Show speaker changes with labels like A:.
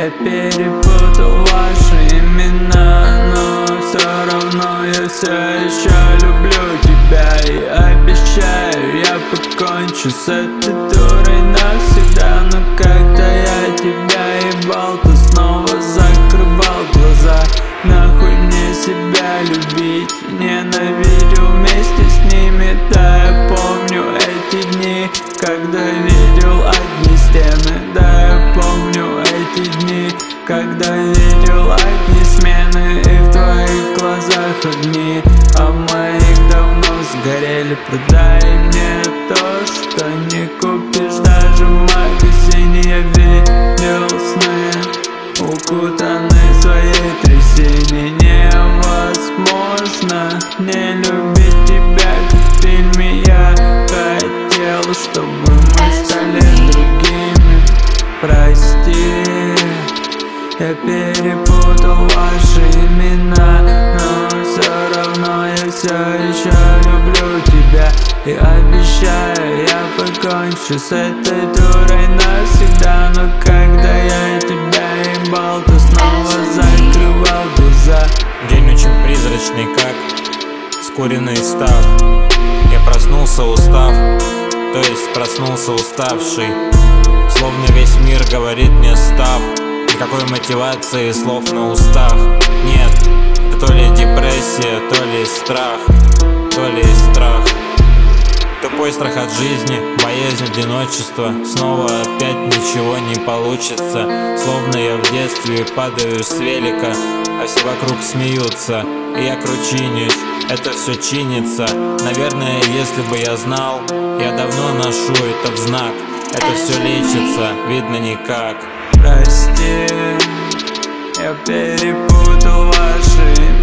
A: Я перепутал ваши имена, но все равно я все еще люблю тебя. И обещаю, я покончу с этой дурой навсегда. Но когда я тебя ебал, ты снова закрывал глаза. Нахуй мне себя любить, ненавидел вместе с ними. Да, я помню эти дни, когда видел одни стены. Да, я помню эти дни, когда видел одни смены. И в твоих глазах огни, а в моих давно сгорели. Продай мне то, что не купишь даже в магазине. Я видел сны, укутаны в своей трясине. Невозможно не любить тебя, как в фильме. Я хотел, чтобы мы стали другими. Прости, я перепутал ваши имена, но все равно я все еще люблю тебя. И обещаю, я покончу с этой дурой навсегда. Но когда я тебя ебал, ты снова закрывал глаза.
B: День очень призрачный, как скуренный став. Я проснулся устав, то есть проснулся уставший. Словно весь мир говорит мне стоп. Никакой мотивации, слов на устах нет. Это то ли депрессия, то ли страх, то ли страх. Тупой страх от жизни, боязнь одиночества. Снова опять ничего не получится. Словно я в детстве падаю с велика, а все вокруг смеются, и я кручинюсь. Это все чинится. Наверное, если бы я знал, я давно ношу это в знак. Это все лечится, видно никак.
A: Прости, я перепутал ваши имена.